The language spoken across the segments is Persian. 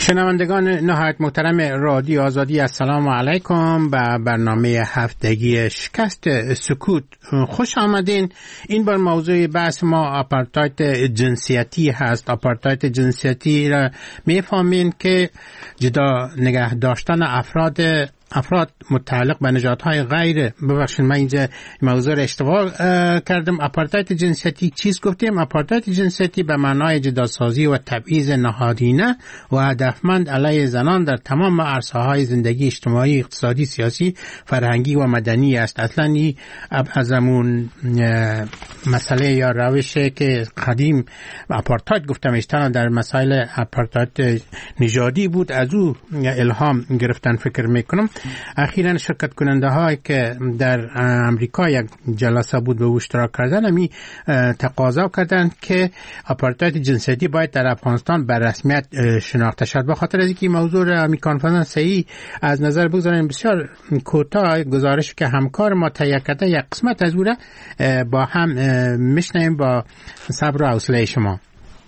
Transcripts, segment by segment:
شنوندگان نهایت محترم رادیو آزادی، السلام علیکم. به برنامه هفتگی شکست سکوت خوش آمدین. این بار موضوع بحث ما آپارتاید جنسیتی هست. آپارتاید جنسیتی را میفهمین که جدا نگه داشتن افراد متعلق به نژادهای غیر، ببخشید من اینجا موضوع را اشتباه کردم. آپارتاید جنسیتی چیست گفتیم؟ آپارتاید جنسیتی به معنای جداسازی و تبعیض نهادینه و هدفمند علیه زنان در تمام عرصه‌های زندگی اجتماعی، اقتصادی، سیاسی، فرهنگی و مدنی است. اصلا این از همون مسئله یا روشی که قدیم آپارتاید گفتم اشتنا در مسائل آپارتاید نژادی بود، از او الهام گرفتن فکر میکنم. اخیراً شرکت کننده هایی که در امریکا یک جلسه بود به اشتراک کردن، همی تقاضا کردن که آپارتاید جنسیتی باید در افغانستان به رسمیت شناخته شد. به خاطر از اینکه موضوع را همی کانفرانس صحیح از نظر بگذاریم، بسیار کوتاه گزارش که همکار ما تهیه کرده یک قسمت از او را با هم میشنویم با صبر و حوصله شما.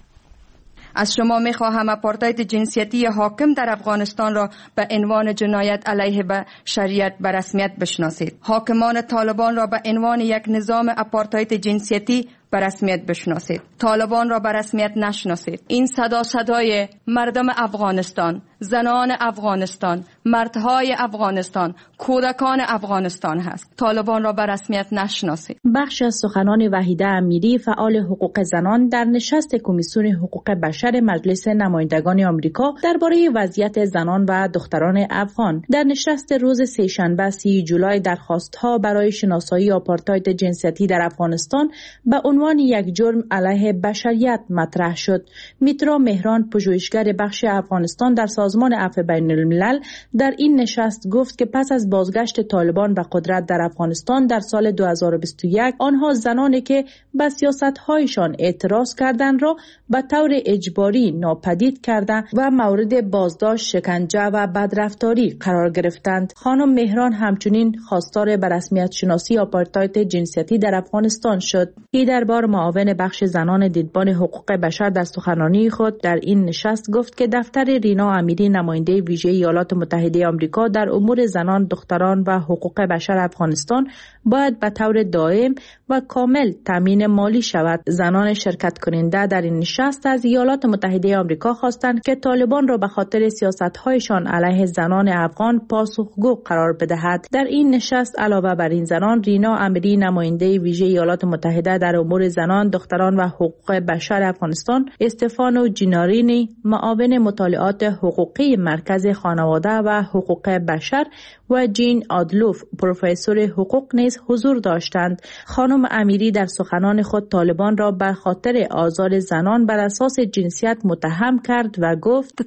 از شما میخواهم آپارتاید جنسیتی حاکم در افغانستان را به عنوان جنایت علیه بشریت به رسمیت بشناسید. حاکمان طالبان را به عنوان یک نظام آپارتاید جنسیتی به رسمیت بشناسید. طالبان را به رسمیت نشناسید. این صدای مردم افغانستان، زنان افغانستان، مردهای افغانستان، کودکان افغانستان هست. طالبان را به رسمیت نشناسید. بخش از سخنان وحیده امیری، فعال حقوق زنان، در نشست کمیسیون حقوق بشر مجلس نمایندگان آمریکا درباره وضعیت زنان و دختران افغان. در نشست روز سه‌شنبه 30 جولای درخواست‌ها برای شناسایی آپارتاید جنسیتی در افغانستان به عنوان یک جرم علیه بشریت مطرح شد. میترا مهران، پژوهشگر بخش افغانستان در سازمان عفو بین الملل، در این نشست گفت که پس از بازگشت طالبان به قدرت در افغانستان در سال 2021، آنها زنانی که به سیاست‌هایشان اعتراض کردند را به طور اجباری ناپدید کرده و مورد بازداشت، شکنجه و بدرفتاری قرار گرفتند. خانم مهران همچنین خواستار به رسمیت شناسی آپارتاید جنسیتی در افغانستان شد. این دربار معاون بخش زنان دیدبان حقوق بشر در سخنرانی خود در این نشست گفت که دفتر رینا امیری، نماینده ویژه ایالات متحده آمریکا در امور زنان، دختران و حقوق بشر افغانستان، باید به طور دائم و کامل تامین مالی شود. زنان شرکت کننده در این نشست از ایالات متحده آمریکا خواستند که طالبان را به خاطر سیاست‌هایشان علیه زنان افغان پاسخگو قرار بدهد. در این نشست علاوه بر این زنان، رینا امیری، نماینده ویژه ایالات متحده در امور زنان، دختران و حقوق بشر افغانستان، استفانو جینارینی، معاون مطالعات حقوقی مرکز خانواده و حقوق بشر، و جین آدلوف، پروفسور حقوق نیز حضور داشتند. خانم امیری در سخنان خود طالبان را به خاطر آزار زنان بر اساس جنسیت متهم کرد و گفت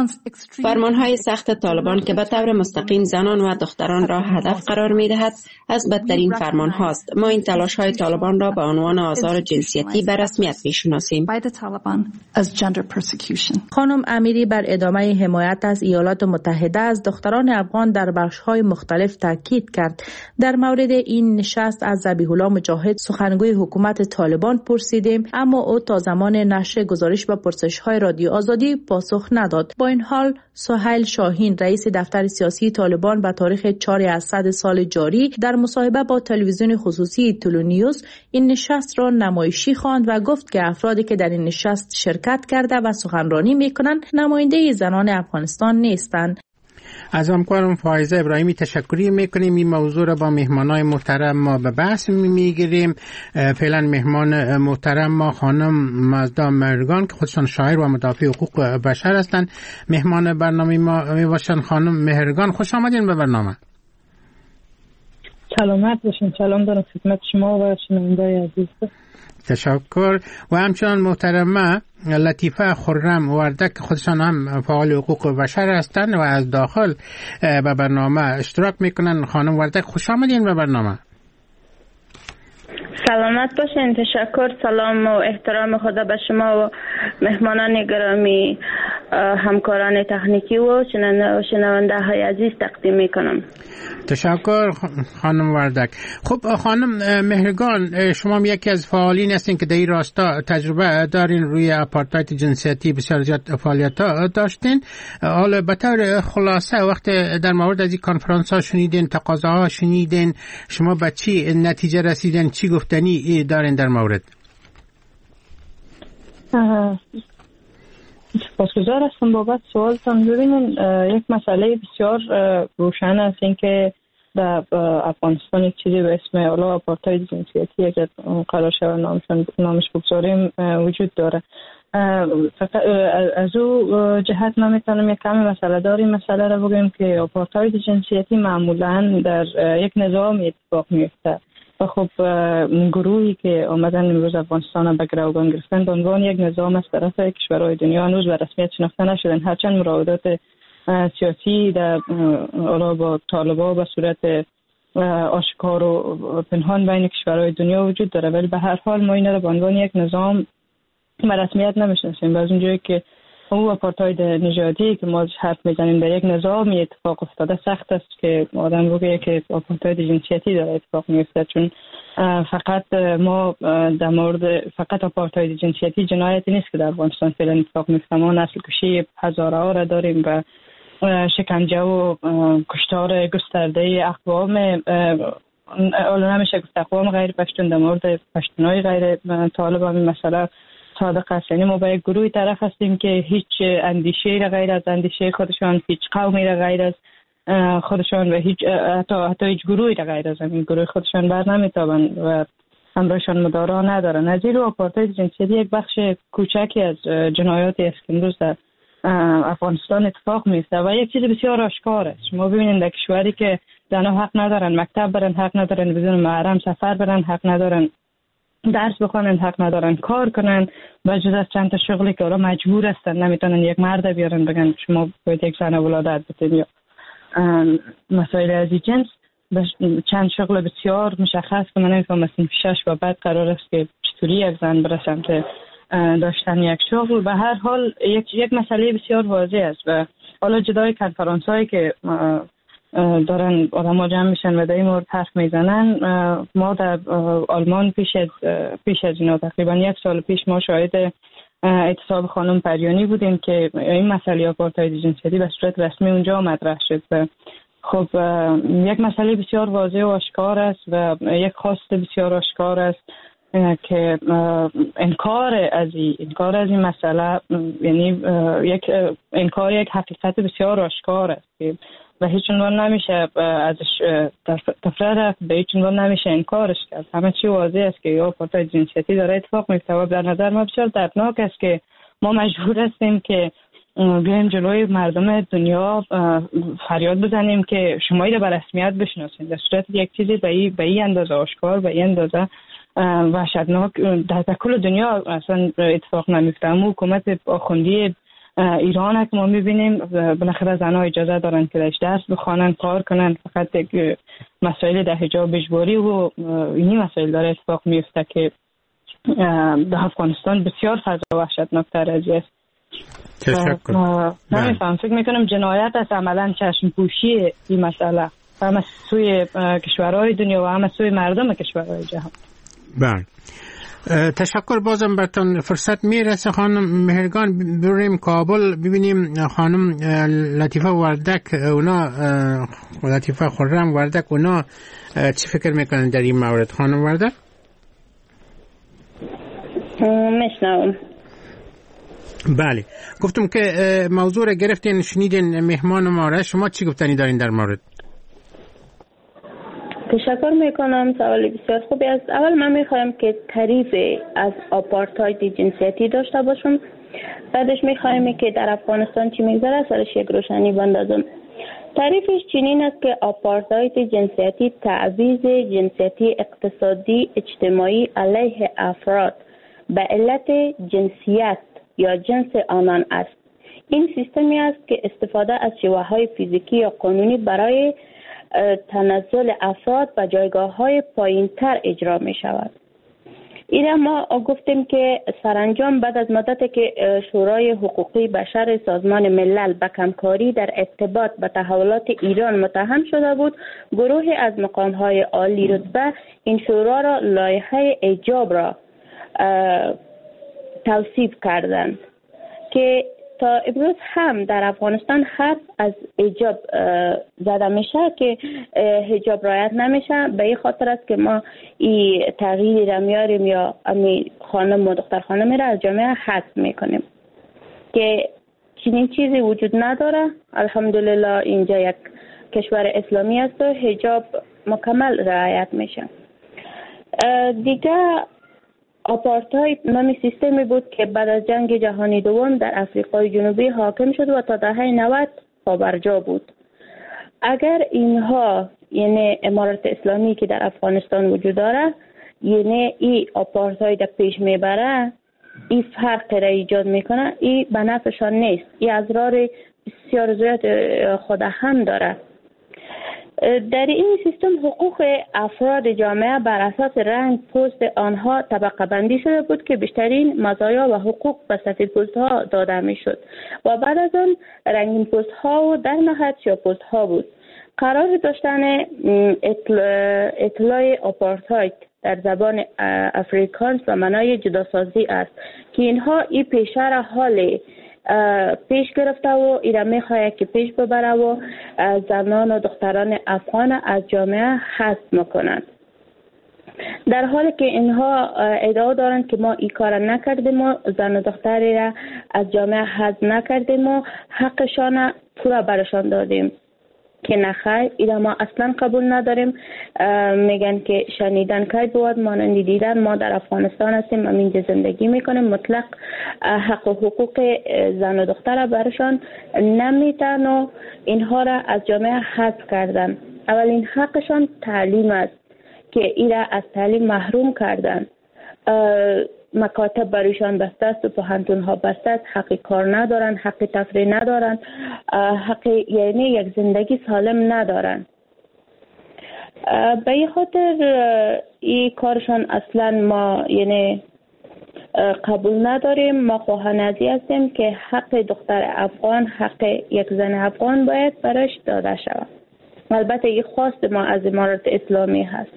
فرمانهای سخت طالبان که به طور مستقیم زنان و دختران را هدف قرار می‌دهد از بدترین فرمان هاست. ما این تلاش های طالبان را به عنوان آزار جنسیتی به رسمیت می‌شناسیم. خانم امیری بر ادامه حمایت از ایالات متحده از دختران افغان در بخش‌های مختلف تاکید کرد. در مورد این نشست از ذبیح الله مجاهد، سخنگوی حکومت طالبان، پرسیدیم، اما او تا زمان نشر گزارش به پرسش‌های رادیو آزادی پاسخ نداد. با این حال سهیل شاهین، رئیس دفتر سیاسی طالبان، به تاریخ 4 اسد سال جاری در مصاحبه با تلویزیون خصوصی تلو نیوز این نشست را نمایشی خواند و گفت که افرادی که در این نشست شرکت کرده و سخنرانی می‌کنند نماینده زنان افغانستان نیستند. از همکارم فایزه ابراهیمی تشکری میکنیم. این موضوع را با مهمانای محترم ما به بحث میگیریم. فعلا مهمان محترم ما خانم مازدا مهرگان که خودشان شاعر و مدافع حقوق بشر هستند مهمان برنامه ما میباشند. خانم مهرگان، خوش آمدین به برنامه. سلامت باشین. سلام دارم خدمت شما و شنونده‌های عزیز. تشکر. و همچنان محترمه لطیفه خرم وردک، خودشان هم فعال حقوق بشر هستند و از داخل به برنامه اشتراک میکنن. خانم وردک، خوش آمدین به برنامه. سلامت باشین. تشکر. سلام و احترام خدا به شما و مهمانان گرامی. همکاران تکنیکی و شنونده های عزیز تقدیم میکنم. تشکر خانم وردک. خب خانم مهرگان، شما یکی از فعالین هستین که در این راستا تجربه دارین، روی آپارتاید جنسیتی بسیار زیاد فعالیت داشتین. حالا به طور خلاصه وقت در مورد از این کنفرانس ها شنیدین، تقاضاها شنیدین، شما به چی نتیجه رسیدین، چی گفتنی دارین در مورد؟ سپاسگزار هستم بابت سوالتان. ببینین یک مسئله بسیار روشن است این که در افغانستان یک چیزی به اسم آپارتاید جنسیتی اگر قرار شود نامش بگذاریم وجود داره. فقط از او جهت ما میتونم یک کمی مسئله داریم مسئله را بگویم که آپارتاید جنسیتی معمولا در یک نظام اتفاق میفته و خب گروهی که آمدن امروز افغانستان به گروگان گرفتن به عنوان یک نظام از طرف کشورهای دنیا هنوز به رسمیت شناخته نشدن، هرچند مراودات سیاسی در با طالبان به صورت آشکار و پنهان بین کشورهای دنیا وجود داره، ولی به هر حال ما این را به عنوان یک نظام به رسمیت نمیشناسیم. از اونجایی که او آپارتاید نژادی که ما حرف میزنیم در یک نظامی اتفاق افتاده، سخت است که آدم بگه که آپارتاید جنسیتی داره اتفاق میفته، چون فقط ما در مورد فقط آپارتاید جنسیتی جنایتی نیست که در افغانستان فعلا اتفاق میفته. ما نسل کشی هزاره ها را داریم و شکنجه و کشتار گسترده اقوام، نمیشه گفت اقوام غیر پشتون، در مورد پشتونای غیر طالب هم مسئله صادق است. یعنی ما با یک گروهی طرف هستیم که هیچ اندیشه را غیر از اندیشه خودشان، هیچ قومی را غیر از خودشان و هیچ حتی هیچ گروهی را غیر از این گروه خودشان بر نمیتابند و همراهشان مدارا ندارن. نظیر آپارتاید جنسیتی یک بخش کوچکی از جنایاتی است که امروز در افغانستان اتفاق میفته و یک چیز بسیار آشکار است. ما ببینیم در کشوری که زنها حق ندارن مکتب برن، حق ندارن بدون محرم سفر برن، حق ندارن درس بخونن، حق ندارن کار کنن، و جز از چند تا شغلی که اونا مجبور هستن نمیتونن یک مرد بیارن بگن شما باید یک زن ولادت بدین یا مسائل از این جنس. چند شغل بسیار مشخص که من نمیفهم مثلا 6 و بعد قرار است که چطوری یک زن بره سمت داشتن یک شغل. به هر حال یک مسئله بسیار واضح است و حالا جدای کنفرانس هایی که دارن آدم ها جمع میشن و در این مورد حرف میزنن، ما در آلمان پیش از اینا تقریبا 1 سال پیش ما شاهد اعتصاب خانم پریانی بودیم که این مسئله آپارتاید جنسیتی به صورت رسمی اونجا مطرح شد. خب یک مسئله بسیار واضح و آشکار است و یک خواست بسیار آشکار است که انکار از این مسئله، یعنی انکار یک حقیقت بسیار آشکار است و هیچ عنوان نمیشه ازش تفره رفت، به هیچ عنوان نمیشه انکارش کرد. همه چی واضح است که آپارتاید جنسیتی داره اتفاق میفته و در نظر ما بسیار دردناک است که ما مجبور هستیم که بیایم جلوی مردم دنیا فریاد بزنیم که شما اینو به رسمیت بشناسید، در صورت یک چیزی به این اندازه آشکار، به این اندازه وحشتناک در کل دنیا اصلا اتفاق نمیفته. اما حکومت آخوندی ایران که ما میبینیم بالاخره زنها اجازه دارن که درس بخوانن، کار کنن، فقط مسائل در حجاب اجباری و اینی مسائل داره اتفاق میفته که در افغانستان بسیار فضا وحشتناکتر از است. تشکر. نمیفهم، فکر میکنم جنایت است عملا چشم پوشی این مسئله هم سوی کشورهای دنیا و هم سوی مردم کشورهای جهان. بله، تشکر. بازم براتون فرصت میرسه خانم مهرگان بریم کابل ببینیم خانم لطیفه وردک، اونا لطیفه خرم وردک، اونا چی فکر میکنن در این مورد؟ خانم وردک میشنوم. بله، گفتم که موضوع را گرفتین، شنیدین مهمان ما را، شما چی گفتنی دارین در مورد؟ تشکر میکنم، سوال بسیار خوبی است. اول من میخوایم که تعریف از آپارتاید جنسیتی داشته باشم، بعدش میخوایم که در افغانستان چی میگذره سرش یک روشنی بندازم. تعریفش چنین است که آپارتاید جنسیتی تعویض جنسیتی اقتصادی اجتماعی علیه افراد به علت جنسیت یا جنس آنان است. این سیستمی است که استفاده از شیوه‌های فیزیکی یا قانونی برای تنزل افراد به جایگاه‌های پایین‌تر اجرا می شود. اینا ما گفتیم که سرانجام بعد از مدتی که شورای حقوقی بشر سازمان ملل به کمکاری در ارتباط به تحولات ایران متهم شده بود، گروهی از مقام‌های عالی رتبه این شورا را لایحه ایجاب را توصیف کردند که تا امروز هم در افغانستان حرف از حجاب زده میشه که حجاب رعایت نمیشه. به این خاطر است که ما این تغییری را میاریم یا امی خانم و دختر خانمی را از جامعه حذف میکنیم که چنین چیزی وجود نداره. الحمدلله اینجا یک کشور اسلامی است و حجاب مکمل رعایت میشه. دیگه آپارتاید نامی سیستمی بود که بعد از جنگ جهانی دوم در آفریقای جنوبی حاکم شد و تا دهه 90 پابرجا بود. اگر اینها یعنی امارت اسلامی که در افغانستان وجود داره یعنی این آپارتاید پیش میبره، این فرق را ایجاد میکنه، این به نفعشان نیست. این اضرار بسیار زیاد خود هم داره. در این سیستم حقوق افراد جامعه بر اساس رنگ پوست آنها طبقه بندی شده بود که بیشترین مزایا و حقوق به سفید ها داده می شد و بعد از آن رنگین پوست ها و در نهایت سیاه پوست ها بود. قرار داشتن اطلاع آپارتاید در زبان افریکانس و معنای جداسازی است که اینها این پیشه را حال پیش گرفته و ایره میخواهد که پیش ببره و زنان و دختران افغان از جامعه حذف میکنند، در حالی که اینها ادعا دارند که ما این کار نکردیم و زن و دختری را از جامعه حذف نکردیم و حقشان پورا برشان دادیم که نخیر، اینا ما اصلا قبول نداریم. میگن که شنیدن که بود مانند دیدن. ما در افغانستان هستیم، همینجا زندگی میکنیم، مطلق حق و حقوق زن و دختر برشان نمیتن و اینها را از جامعه حذف کردن. اولین حقشان تعلیم است که اینا از تعلیم محروم کردن. مکاتب برایشان بسته است و پوهنتون ها بسته است، حق کار ندارن، حق تفریح ندارن، حق یعنی یک زندگی سالم ندارن. به این خاطر این کارشان اصلا ما یعنی قبول نداریم. ما خواهان ازی هستیم که حق دختر افغان، حق یک زن افغان باید برایش داده شود. البته این خواست ما از امارت اسلامی هست.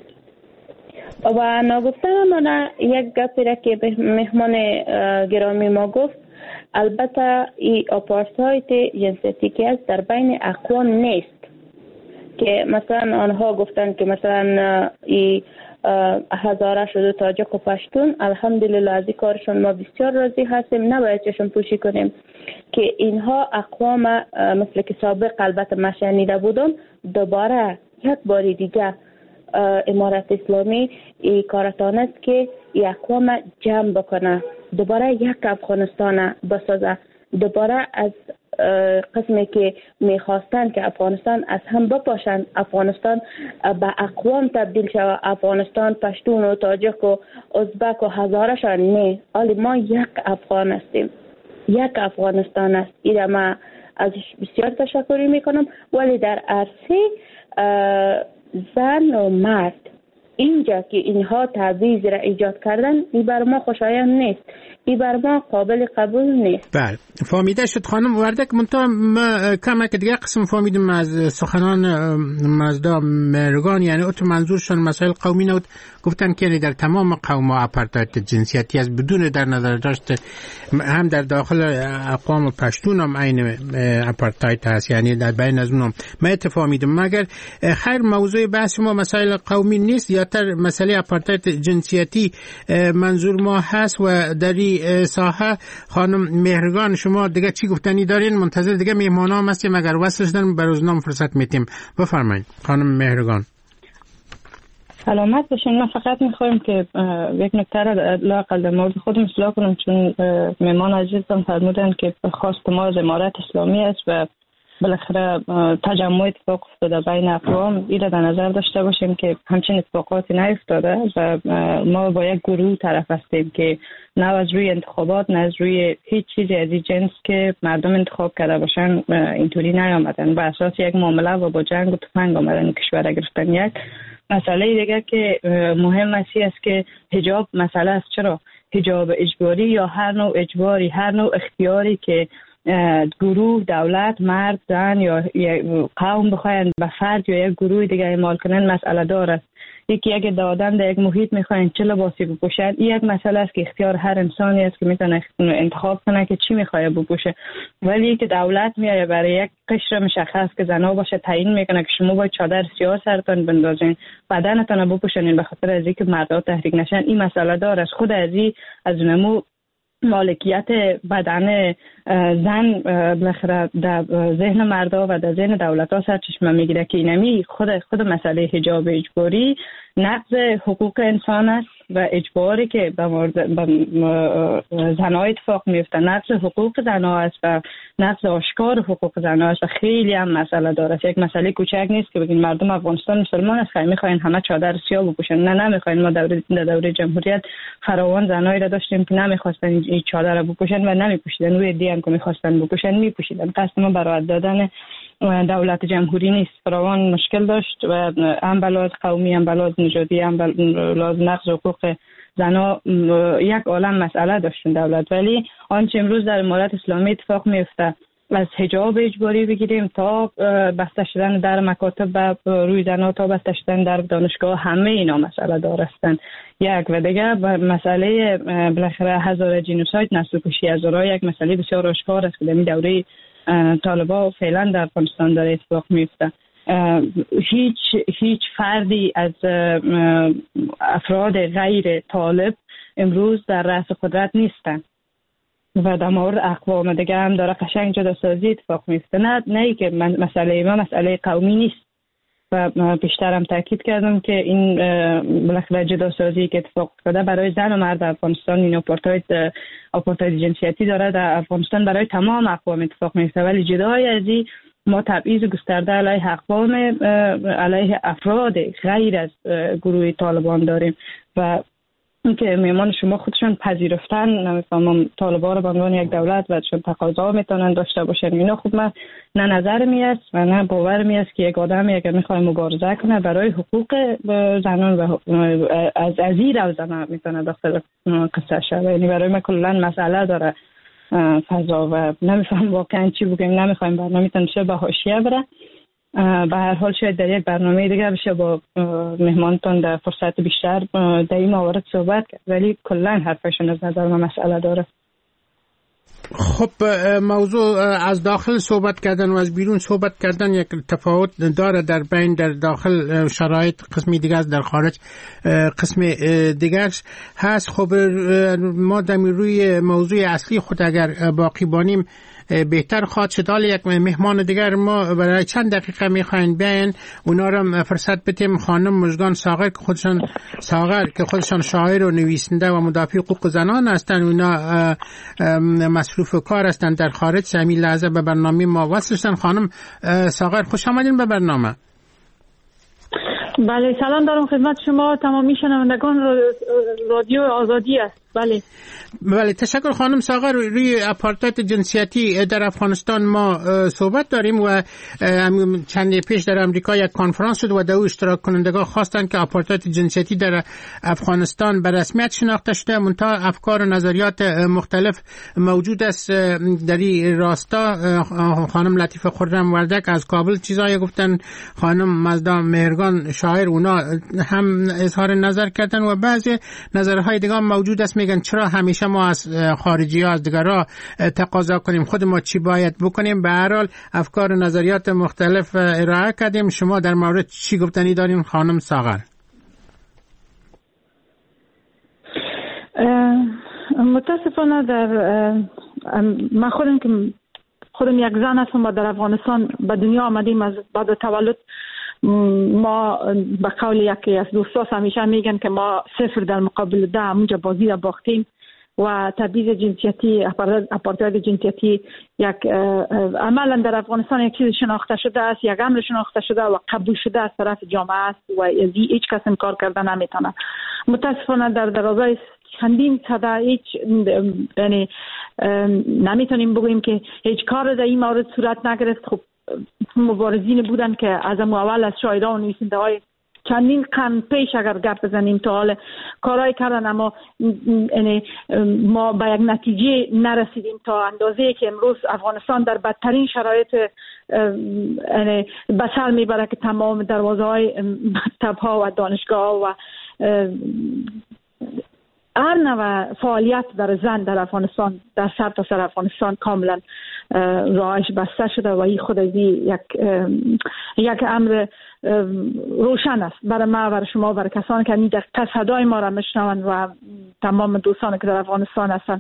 و نگفتن من یک گپی را که مهمان گرامی ما گفت، البته این آپارتاید جنسیتی که است در بین اقوام نیست که مثلا آنها گفتن که مثلا این هزاره شده تاجک و پشتون. الحمدلله از این کارشون ما بسیار راضی هستیم، نباید چشم پوشی کنیم که اینها اقوام مثل که سابق البته ما شنیده بودم دوباره یک بار دیگه امارت اسلامی این کارتان است که یک اقوام جمع بکنه، دوباره یک افغانستان بسازه، دوباره از قسمی که میخواستن که افغانستان از هم بپاشن، افغانستان به اقوام تبدیل شود، افغانستان پشتون و تاجک و ازبک و هزارشان نه، حالی ما یک افغان هستیم، یک افغانستان است. این ما ازش بسیار تشکر میکنم. ولی در عرصه زن و مرد اینجا که اینها تعویض را ایجاد کردن، این بر ما خوشایند نیست، این بر ما قابل قبول نیست. بله فهمیده شد خانم وردک. منتها ما کمک دیگه قسم فهمیدیم از سخنان مزدا مهرگان، یعنی اتو منظورشون مسائل قومی نبود، گفتن که در تمام قوم ها آپارتاید جنسیتی است بدون در نظر داشت هم در داخل اقوام پشتون هم این آپارتاید هست، یعنی در بین از اونم ما اتفاقیدم. مگر خیر موضوع بحث ما مسائل قومی نیست، یا تر مسئله آپارتاید جنسیتی منظور ما هست. و در این ساحه خانم مهرگان شما دیگه چی گفتنی دارین؟ منتظر دیگه مهمان هم هستیم، اگر وصل شدن به روزنامه فرصت میتیم. بفرمایید خانم مهرگان. سلامت باشین. ما فقط میخوایم که یک نکته را لااقل در مورد خودم اصلاح کنم، چون مهمان عزیزم فرمودن که خواست ما از امارت اسلامی است و بالاخره تجمع اتفاق افتاده بین اقوام. این را در نظر داشته باشیم که همچین اتفاقاتی نیفتاده و ما با یک گروه طرف هستیم که نه از روی انتخابات نه از روی هیچ چیزی از این جنس که مردم انتخاب کرده باشن اینطوری نیامدن، با اساس یک معامله و با جنگ و تفنگ آمدن کشور گرفتن. یک مسئله دیگه که مهم است که حجاب مسئله است. چرا حجاب اجباری یا هر نوع اجباری، هر نوع اختیاری که گروه، دولت، مرد، زن یا قوم بخواین به فرد یا یک گروه دیگه اعمال کنن مسئله داره. یکی اگه دادن در یک محیط میخواین چه لباسی بپوشن، این یک مسئله است که اختیار هر انسانی است که میتونه انتخاب کنه که چی میخواد بپوشه. ولی که دولت میاره برای یک قشر مشخص که زنا باشه تعیین میکنه که شما باید چادر سیاه سرتون بندازین، بدنتون بپوشونین به خاطر از اینکه مردا تحریک نشن، این مسئله داره. از خود از نمو مالکیت بدن زن بالاخره در ذهن مردا و در ذهن دولت‌ها سرچشمه میگیره که اینمی خود مسئله حجاب اجباری نقض حقوق انسان است و اجباری که به زنها اتفاق میفته نقض حقوق زنها است و نقض آشکار حقوق زنها است و خیلی هم مسئله داره. یک مسئله کوچک نیست که بگین مردم افغانستان مسلمان است میخواین همه چادر سیاه بپوشن. نه نمیخواین. ما در دوره جمهوریت فراوان زنایی را داشتیم که نمیخواستن این چادر را بپوشن و نمیپوشیدن. روی دیگه که میخواستن بپوشن میپوشیدن. قصد ما برای دادن دولت جمهوری نیست. فراوان مشکل داشت و هم بلاز قومی، هم بلاز نژادی، هم بلاز نقض حقوق زنها یک عالم مسئله داشتن دولت. ولی آنچه امروز در امارت اسلامی اتفاق میفته، از حجاب اجباری بگیریم تا بسته شدن در مکاتب روی زنها تا بسته شدن در دانشگاه، همه اینا مسئله دارستن. یک و دیگه مسئله بالاخره هزار جنوساید، نسل کشی هزارها یک مسئله بسیار آشکار است که در دوره طالبان فعلا در افغانستان داره اتفاق میفته. هیچ فردی از افراد غیر طالب امروز در رأس قدرت نیستن و در مورد اقوام دیگه هم داره قشنگ جداسازی اتفاق میفته. نه که مسئله ما مسئله قومی نیست و بیشترم تاکید کردم که این بالاخره جداسازی که اتفاق افتاده برای زن و مرد افغانستان، این آپارتاید جنسیتی داره در افغانستان برای تمام اقوام اتفاق میفته. ولی جدای از این ما تبعیض گسترده علیه اقوام، علیه افراد غیر از گروه طالبان داریم و که میمان شما خودشون پذیرفتن، نمیفهمم طالبان رو به عنوان یک دولت و چون تقاضا میتونن داشته باشن، اینا خوب من نه نظر میاد و نه باور میاد که یک آدمی اگر میخواد مبارزه کنه برای حقوق زنان و از این روزنه میتونه داخل قصه شد. یعنی برای من کلا مسئله داره فضا و نمیفهم واقعا چی بگیم. نمیخوایم برنامه تنشه به حاشیه بره. به هر حال شاید در یک برنامه دیگه بشه با مهمانتون در فرصت بیشتر در این موارد صحبت کرد، ولی کلا حرفشون از نظر من مسئله داره. خب موضوع از داخل صحبت کردن و از بیرون صحبت کردن یک تفاوت داره در بین در داخل شرایط قسمی دیگه است، در خارج قسم دیگه هست. خب ما در روی موضوع اصلی خود اگر باقی بانیم بهتر خواهد شد. حالا یک مهمان دیگر ما برای چند دقیقه میخواین بیاین، اونا رو فرصت بدیم. خانم مژگان ساغر که خودشان شاعر و نویسنده و مدافع حقوق زنان هستند، اونا مصروف کار هستند در خارج، همین لحظه به برنامه ما وصل شدن. خانم ساغر خوش آمدین به برنامه. بله سلام دارم خدمت شما تمامی شنوندگان رادیو آزادی است. بله تشکر خانم ساغر. روی آپارتاید جنسیتی در افغانستان ما صحبت داریم و چند پیش در امریکا یک کنفرانس شد و در اشتراک کنندگان خواستند که آپارتاید جنسیتی در افغانستان به رسمیت شناخته شده. منتها افکار و نظریات مختلف موجود است در این راستا. خانم لطیفه خرم وردک از کابل چیزایی گفتن، خانم مزدا مهرگان شاعر اونا هم اظهار نظر کردن و بعضی نظرهای دیگه موجود است. میگن چرا همیشه ما از خارجی ها از دیگرها تقاضا کنیم، خود ما چی باید بکنیم. به هر حال افکار و نظریات مختلف ارائه کردیم. شما در مورد چی گفتنی دارین خانم ساغر؟ متاسفانه من خودم یک زن هستم و در افغانستان به دنیا آمدیم. از بعد تولد ما به قول یکی از دوستاس همیشه میگن که ما 0 در مقابل 10 همونجا بازی را باختیم و تبعیض جنسیتی، آپارتاید جنسیتی یک عملا در افغانستان یک چیز شناخته شده است، یک امر شناخته شده و قبول شده از طرف جامعه است و هیچ کس انکار کردن نمیتونه. متاسفانه در درازای چندین سده هیچ یعنی نمیتونیم بگوییم که هیچ کار در این مورد صورت نگرفت. خب مبارزین بودن که از اول از شاعران و نویسنده های چندین قرن پیش اگر گپ بزنیم تا حال کارهای کردن، اما ما به یک نتیجه نرسیدیم تا اندازه که امروز افغانستان در بدترین شرایط به سر میبره که تمام دروازه‌های مکتب‌ها و دانشگاه‌ها و هر نوع فعالیت در زن در افغانستان، در سرتاسر افغانستان کاملا راهش بسته شده و این خود یک امر روشن است برای ما، برای شما، برای کسانی که این دقیقه صدای ما را میشنوند و تمام دوستانی که در افغانستان هستند.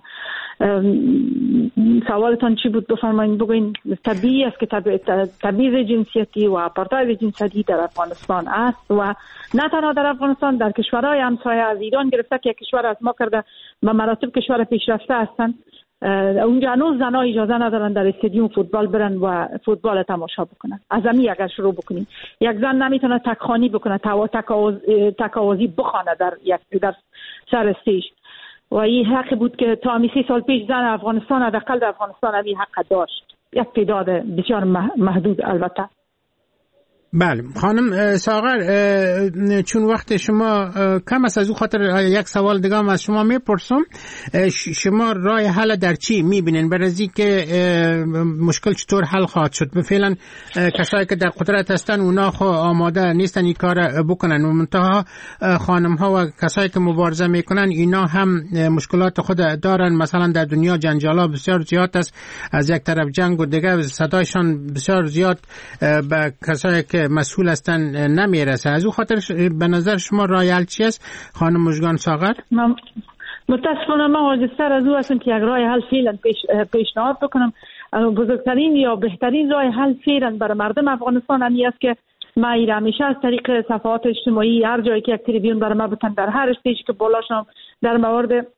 سوالتان چی بود؟ بفرمایید بگوین. طبیعی است که تبعیض جنسیتی و آپارتاید جنسیتی در افغانستان است و نه تنها در افغانستان، در کشورهای همسایه از ایران گرفته که کشور از ما کرده به مراتب کشور پیشرفته هستند، اونجا هنوز زنها اجازه ندارن در استادیوم فوتبال برن و فوتبال تماشا بکنن. از همین اگر شروع بکنیم، یک زن نمیتونه تکخوانی بکنه، تکاوازی بخونه در سر استیج و این حق بود که تا 30 سال پیش زن افغانستان، حداقل در افغانستان، این حق داشت. یک تعداد بسیار محدود البته. بله خانم ساغر، چون وقت شما کم است، از او خاطر یک سوال دیگه هم از شما میپرسم. شما راه حل در چی میبینین برای که مشکل چطور حل خواهد شد؟ فعلا کسایی که در قدرت هستن اونا آماده نیستن این کار بکنن و منتها خانم ها و کسایی که مبارزه میکنن اینا هم مشکلات خود دارن. مثلا در دنیا جنجالا بسیار زیاد است، از یک طرف جنگ و دیگه صدایشان بسیار زیاد به کسایی که مسئول هستن نمیرسه. از او خاطر به نظر شما راه حل چی است خانم مژگان ساغر؟ متاسفانه من عاجزتر از او هستم که یک راه حل فعلا پیشنهاد بکنم. بزرگترین یا بهترین راه حل فعلا برای مردم افغانستان همین است که ما همیشه از طریق صفحات اجتماعی هر جایی که یک تریبیون برای ما بتن، در هر استیجی که بالاشم در مورد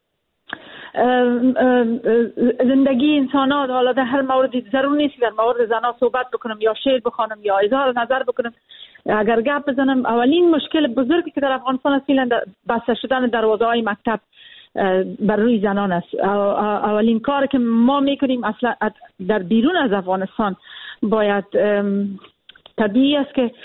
زندگی انسانات، حالا در هر مورد ضرور نیست در مورد زنها صحبت بکنم یا شعر بخوانم یا اظهار نظر بکنم. اگر گپ بزنم، اولین مشکل بزرگی که در افغانستان است بسته شدن دروازه‌های مکتب بر روی زنان است. اولین کار که ما میکنیم اصلا در بیرون از افغانستان باید طبیعی است که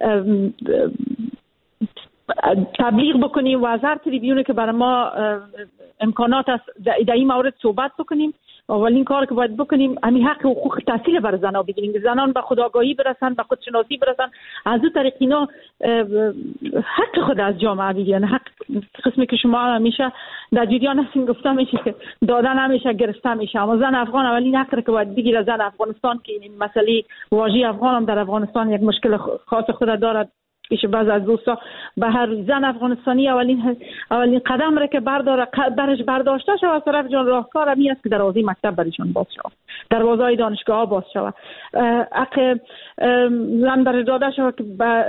تبلیغ بکنیم و از هر تریبیونی که برای ما امکانات است در این مورد صحبت بکنیم. اولین کار که باید بکنیم همین حق و حقوق تحصیل برای زنان بگیریم، زنان به خودآگاهی برسن، به خودشناسی برسن، از اون طریق اینا حق خود از جامعه بگیرن. حق قسمی که شما همیشه در جریان هستین گفته میشه که دادن همیشه گرفته میشه، اما زن افغان اولین حق که باید بگیره. زن افغانستان که این مسئله واژه افغان هم در افغانستان یک مشکل خاص خود دارد، پیش بعض از دوستا به هر زن افغانستانی اولین قدم را که برش برداشته شود طرف جان راهکار همی است که دروازه مکتب برایشان باز شود، دروازه دانشگاه ها باز شود، حق زن برش داده شود که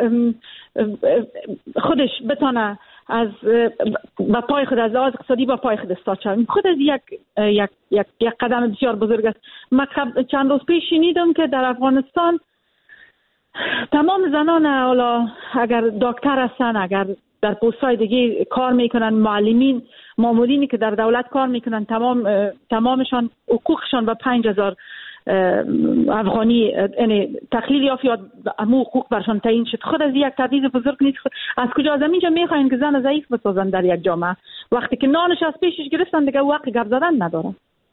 خودش بتانه از با پای خود از لحاظ اقتصادی با پای خود استاد شود. خود از یک قدم بسیار بزرگ است. من چند روز پیش شنیدم که در افغانستان تمام زنان، حالا اگر دکتر هستن، اگر در پست‌های دیگه کار میکنن، معلمین، مامورینی که در دولت کار میکنن، تمامشان حقوقشان به 5000 افغانی یعنی تقلیل یافت یا امو حقوق برشان تعیین شد. خود از یک تبعیض بزرگ نیست؟ از کجا از اینجا میخواین که زن ضعیف بسازن در یک جامعه وقتی که نانش از پیشش گرفتن دیگه وقت گپ زدن ندارن؟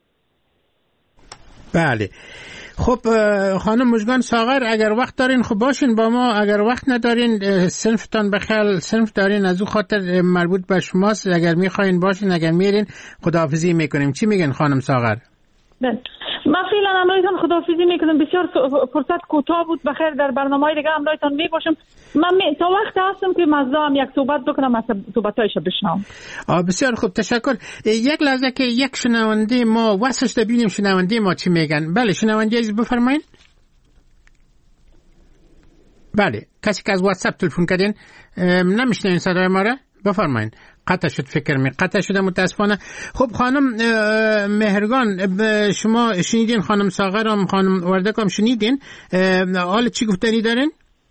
بله. خب خانم مژگان ساغر، اگر وقت دارین خب باشین با ما، اگر وقت ندارین صنفتان بخیر، صنف دارین از او خاطر مربوط به شماست، اگر میخواین باشین، اگر میرین خداحافظی میکنیم. چی میگن خانم ساغر؟ بله من فعلا امرایتان خداحافظی میکنم. بسیار فرصت کوتاه بود، بخیر در برنامه‌های دیگه امرایتان میباشم. من تا وقت هستم که مزدام یک صحبت بکنم، از صحبتایش بشنوم. بسیار خوب، تشکر. یک لحظه که یک شنونده ما واسش ببینیم شنونده ما چی میگن. بله شنونده عزیز بفرمایید. بله کسی که از واتساپ تلفن کردین نمیشنین صدای ما را؟ بفرمایید. قطع شد، فکر می قطع شده متاسفانه. خب خانم مهرگان، شما شنیدین خانم ساغر هم خانم وردک هم شنیدین، حال چی گفتنی دارین؟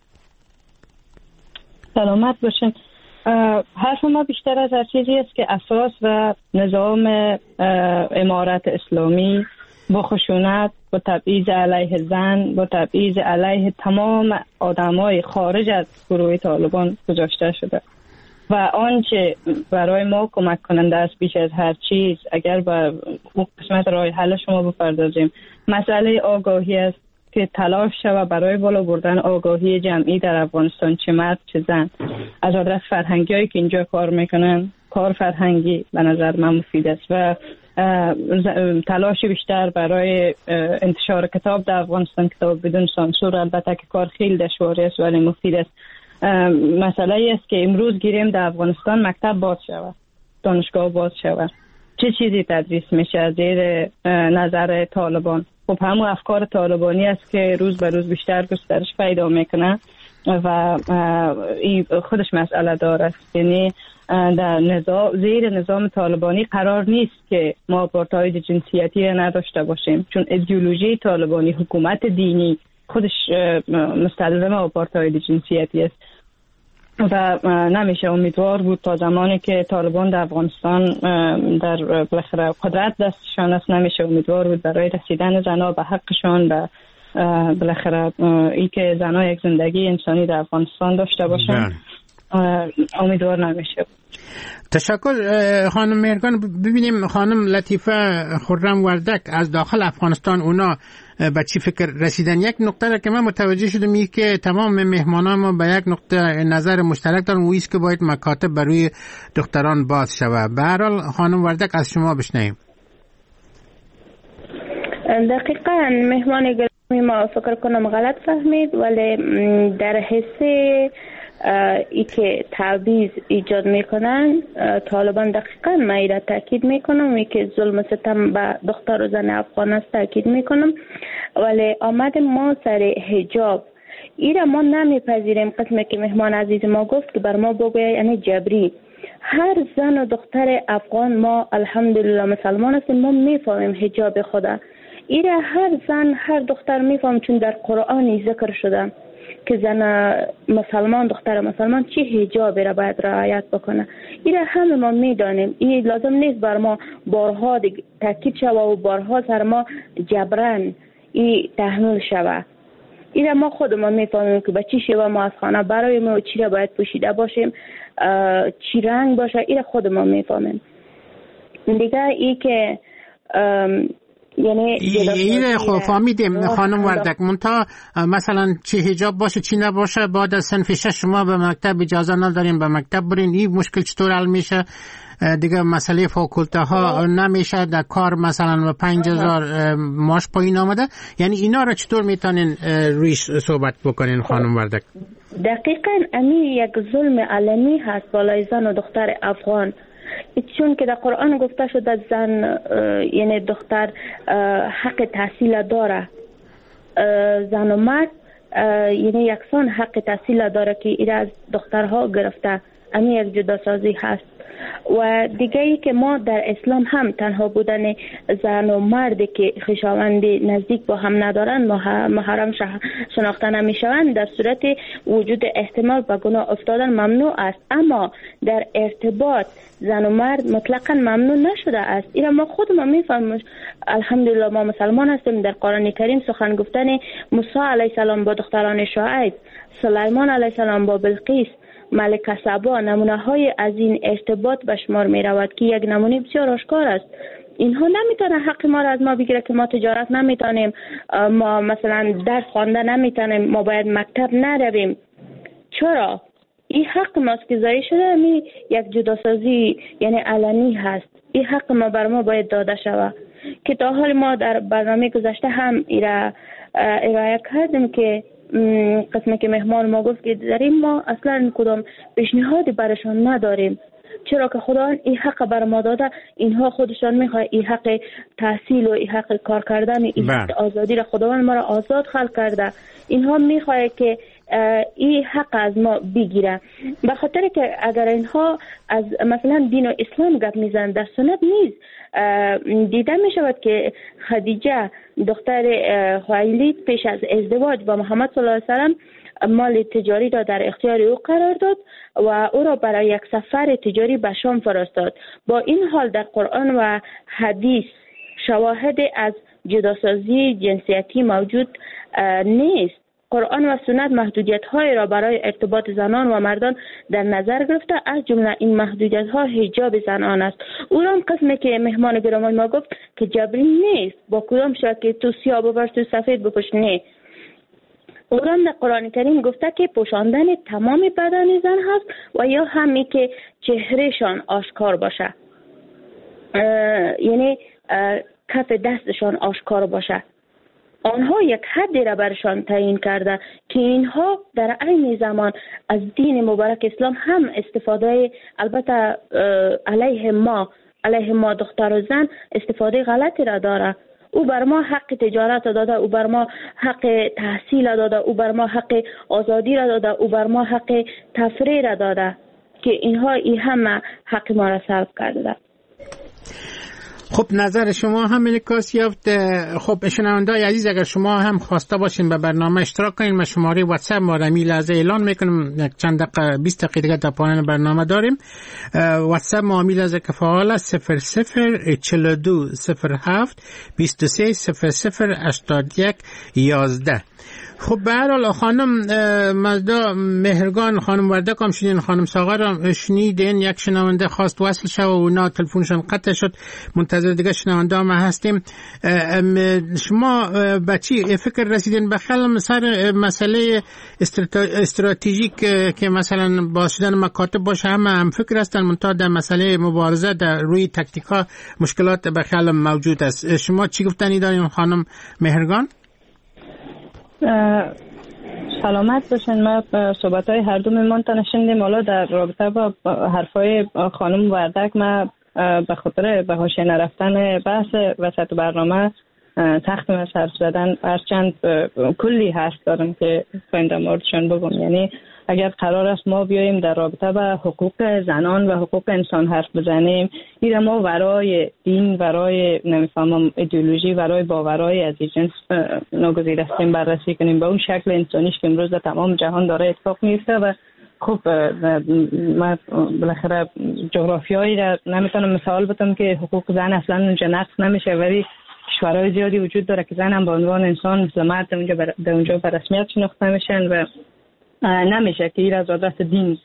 سلامت باشین. حرف ما بیشتر از هر چیزی است که اساس و نظام امارت اسلامی با خشونت، با تبعیض علیه زن، با تبعیض علیه تمام آدمای خارج از گروه طالبان گذاشته شده و آنچه برای ما کمک کننده است بیش از هر چیز، اگر به قسمت راه حل شما بپردازیم، مسئله آگاهی است که تلاش شود برای بالا بردن آگاهی جمعی در افغانستان، چه مرد چه زن. از آدرس فرهنگی هایی که اینجا کار میکنن، کار فرهنگی به نظر من مفید است و تلاش بیشتر برای انتشار کتاب در افغانستان، کتاب بدون سانسور، البته که کار خیلی دشواری است ولی مفید است. مسئله ای است که امروز گیریم در افغانستان مکتب باز شود، دانشگاه باز شود، چه چیزی تدریس میشه از زیر نظر طالبان؟ خب همون افکار طالبانی است که روز به روز بیشتر گسترش پیدا میکنه و این خودش مسئله داره. یعنی در زیر نظام طالبانی قرار نیست که ما آپارتاید جنسیتی نداشته باشیم، چون ایدئولوژی طالبانی، حکومت دینی خودش مستلزم آپارتاید جنسیتی است و نمیشه امیدوار بود تا زمانی که طالبان در افغانستان در بالاخره قدرت دستشان است، نمیشه امیدوار بود برای رسیدن زنها به حقشان و بالاخره ای که زنها یک زندگی انسانی در افغانستان داشته باشن. امیدوار نمیشه. تشکر خانم مهرگان. ببینیم خانم لطیفه خرم وردک از داخل افغانستان، اونا به چی فکر رسیدن؟ یک نقطه که من متوجه شدم اینه که تمام مهمانان ما به یک نقطه نظر مشترک دارن، و که باید مکاتب برای دختران باز شود. به هر حال خانم وردک از شما بشنویم. دقیقاً مهمان گرامی ما فکر کنم غلط فهمید، ولی در حصه ای که تبعیض ایجاد میکنن طالبان دقیقاً من ایره تاکید میکنم، ای که ظلم ستم به دختر و زن افغان است تاکید میکنم، ولی آمد ما سر حجاب ایره ما نمیپذیریم. قسمی که مهمان عزیز ما گفت که بر ما بگویه یعنی جبری. هر زن و دختر افغان ما الحمدلله مسلمان هستیم، ما میفهمیم حجاب خدا. ایره هر زن هر دختر میفهم، چون در قرآنی ذکر شده که زن مسلمان، دختر مسلمان چه حجابی را باید رعایت بکنه. این همه ما میدانیم، این لازم نیست بر ما بارها تاکید شوه و بارها سر ما جبران این تحمیل شوه. این ما خود ما میفهمیم که به چی شوه ما از خانه برای ما چی را باید پوشیده باشیم، چی رنگ باشه، این خود ما میفهمیم. دیگه ای که یعنی این خب فهمیدیم خانم وردک، منتها مثلا چی حجاب باشه چی نباشه، بعد از صنف 6 شما به مکتب اجازه نداریم به مکتب برین، این مشکل چطور حل میشه؟ دیگه مسئله فاکولته ها نمیشه، در کار مثلا به 5000 ماش پایین آمده، یعنی اینا رو چطور میتونین رویش صحبت بکنین خانم وردک؟ دقیقاً امی یک ظلم علنی هست بالای زن و دختر افغان، چون که در قرآن گفته شده زن یعنی دختر حق تحصیل داره، زن و مرد یعنی یکسان حق تحصیل داره که ایره از دخترها گرفته. امی یک جداسازی هست. و دیگه ای که ما در اسلام هم تنها بودن زن و مردی که خویشاوند نزدیک با هم ندارن محرم شناخته نمیشوند، در صورت وجود احتمال به گناه افتادن ممنوع است، اما در ارتباط زن و مرد مطلقا ممنوع نشده است. این ما خود ما میفهمیم، الحمدلله ما مسلمان هستیم. در قرآن کریم سخن گفتن موسی علیه السلام با دختران شعیب، سلیمان علیه السلام با بلقیس، ملکه سبا، نمونه های از این ارتباط به شمار می رود که یک نمونه بسیار آشکار است. اینها نمیتونه حق ما را از ما بگیره که ما تجارت نمیتونیم، ما مثلا درس خوانده نمیتونیم، ما باید مکتب نرویم. چرا؟ این حق ماست که ضایع شده. می یک جداسازی یعنی علنی هست. این حق ما بر ما باید داده شود که تا حال ما در برنامه گذشته هم ارائه کردیم که قسمی که مهمان ما گفت که داریم ما اصلا کدام پیشنهادی برشان نداریم، چرا که خدا این حق بر ما داده. اینها خودشان میخواد این حق تحصیل و این حق کار کردن، این حق آزادی را خداوند ما را آزاد خلق کرده. اینها میخواد که این حق از ما بگیره، به خاطر که اگر اینها از مثلا دین و اسلام گپ میزنن در سنت نیست. دیده می شود که خدیجه دختر خویلید پیش از ازدواج با محمد صلی الله علیه و سلم مال تجاری را در اختیار او قرار داد و او را برای یک سفر تجاری به شام فرستاد. با این حال در قرآن و حدیث شواهد از جداسازی جنسیتی موجود نیست. قرآن و سنت محدودیت‌های را برای ارتباط زنان و مردان در نظر گرفته، از جمله این محدودیت‌ها حجاب زنان است. او را قسمی که مهمان گرامی ما گفت که جبری نیست، با کدام شرط که تو سیاه بپوش تو سفید بپوش، نه. او را در قرآن کریم گفته که پوشاندن تمام بدن زن هست و یا همی که چهرهشان آشکار باشه، یعنی کف دستشان آشکار باشه. آنها یک حدی را برشان تعیین کرده که اینها در عین زمان از دین مبارک اسلام هم استفاده، البته علیه ما دختر و زن استفاده غلطی را داره. او بر ما حق تجارت داده، او بر ما حق تحصیل داده، او بر ما حق آزادی را داده، او بر ما حق تفریح را داده که اینها این همه حق ما را سلب کرده. خب نظر شما هم انعکاس یافت. خب شنونده‌های عزیز، اگر شما هم خواسته باشین به برنامه اشتراک کنین، ما شماره واتساپ ما را می لحظه اعلان میکنم، چند دقیقه 20 دقیقه دیگه تا پایان برنامه داریم. واتساپ ما می لحظه که فعال است 004207 23008111. خب به هر حال خانم مزدا مهرگان، خانم وردک هم شنیدین، خانم ساغر هم شنیدین. یک شنونده خواست وصل شد و اونا تلفنشون قطع شد، منتظر دیگه شنونده هم هستیم. شما به چی فکر رسیدین به خیلی سر مسئله استراتژیک که مثلا باز شدن مکاتب باشه؟ هم فکر هستن، منتها در مسئله مبارزه در روی تکتیکا مشکلات به خیلی موجود است. شما چی گفتنی دارین خانم مهرگان؟ سلامت باشین. ما صحبت‌های هر دو میمان شنیدیم. حالا در رابطه با حرفای خانم وردک، ما به خاطر به حاشیه نرفتن بحث وسط برنامه سخت من حرف زدن، هرچند کلی حرف دارم که در موردشون بگم. یعنی اگر قرار است ما بیاییم در رابطه با حقوق زنان و حقوق انسان حرف بزنیم، این ما ورای دین، ورای نمیفهمم ایدئولوژی، ورای باورهای از این جنس ناگزیر هستیم بررسی کنیم به اون شکل انسانیش که امروز در تمام جهان داره اتفاق میفته. و خب من بالاخره جغرافیایی را نمیتونم مثال بدم که حقوق زن اصلا اونجا نقص نمیشه، ولی کشورهای زیادی وجود داره که زن هم به عنوان انسان مثل مرد در اونجا به رسمیت شناخته میشن و نمیشه که این از آدرس دین